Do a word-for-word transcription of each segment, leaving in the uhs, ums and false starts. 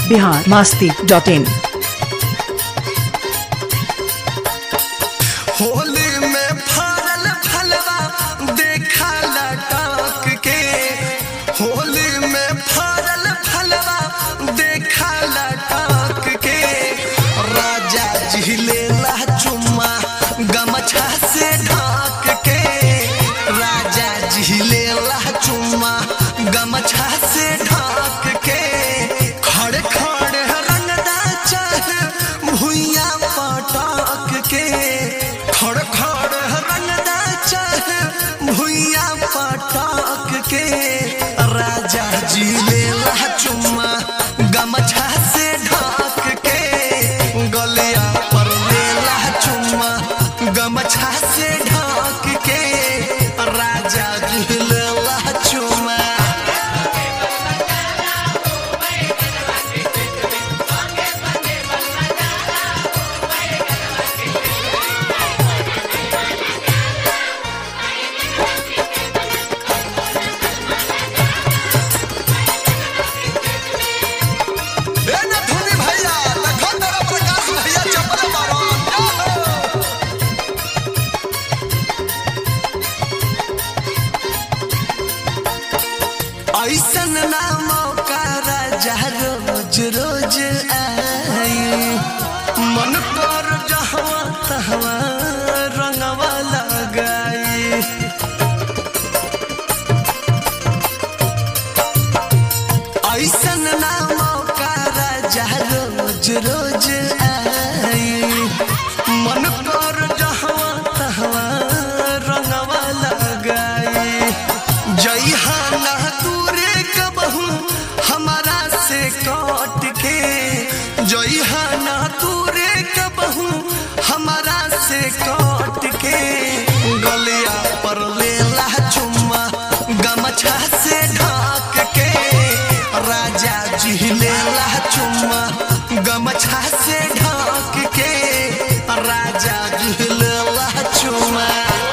Bihar Masti dot in. होली में फरल फलवा देखा लटक के, होली में फरल फलवा देखा लटक के, राजा जी लेला चुम्मा गमछा से ढक के, राजा जी लेला चुम्मा गमछा से ढक के, खड़े खड़े रंगदा चाहे भुइया पटक के, खड़ खड़ रंगदा चाहे भुइया पटक के, राजा जी लेला चुम्मा गमछा से ढक के, गलिया पर लेला चुम्मा गमछा से ढक के, राजा जी लेला चुम्मा। ऐसन ना मौका राजा रोज रोज आई, मन कर जहवा तहवा रंगवा लगाई, ऐसन ना मौका राजा रोज रोज आई, मन कर जहवा तहवा रंगवा लगाई, जइहा ना दूरे कबहू हमारा से कट के, जइहा ना दूरे कबहू हमारा से कट के, गलिया पर लेला चुम्मा गमछा से ढक के, राजा जी लेला चुम्मा गमछा से ढक के, राजा जी लेला चुम्मा।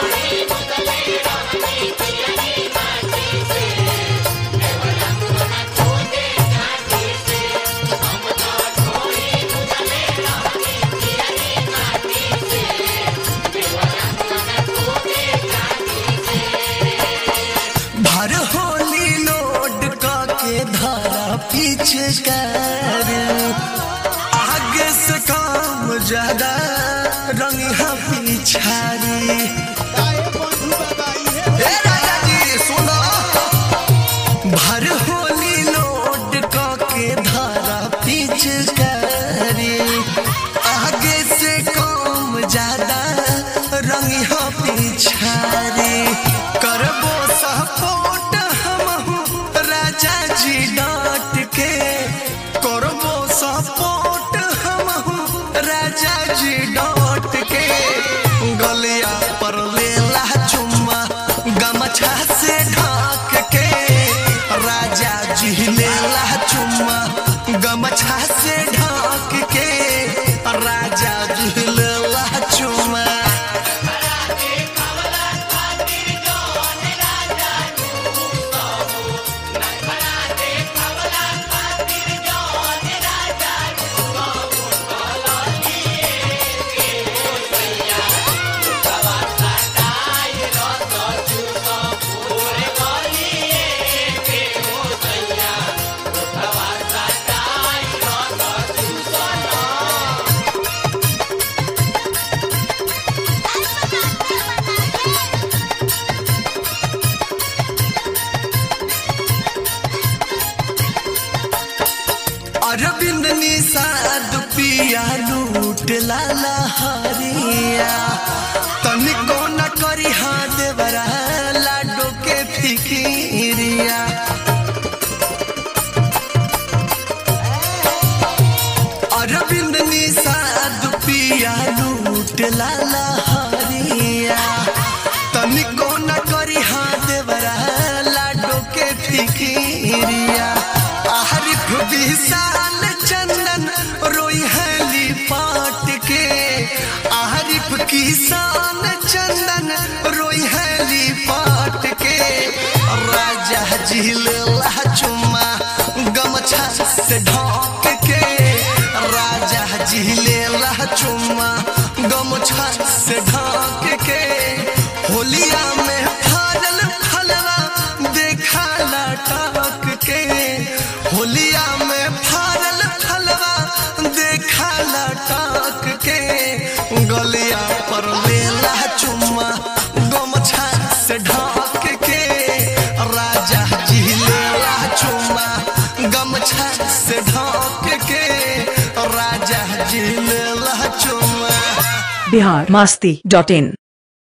भर होली लोड के धारा पीछे कर, आगे से काम ज्यादा रंगिया पिछारी, हे राजा जी सुनो, भर होली लोड के धारा पीछे कर, आगे से काम ज्यादा रंगिया पिछारी, करबो सपोर्ट हमहू राजा जी डांट के, करबो सपोर्ट हमहू राजा जी डांट के, गलिया पर लेला चुम्मा गमछा से ढक के, राजा जी लेला चुम्मा गमछा से ढक के, राजा जी लेला चुम्मा। अरविंद निषाद पिया लूट लाला हरिया, तनिको न करी हाँ देवरा लाडो के फिकिरिया, अरविंद निषाद पिया लूट लाला हरिया, तनिको न करी हाँ देवरा लाडो के फिकिरिया, आरिफ विशाल चंदन रोई हली पाट के, आरिफ किसान चंदन रोई हली पाट के, राजा जी लेला चुम्मा गमछा से ढक के, गमछा से ढक के राजा जी ले ला चुमा। बिहार मस्ती डॉट इन।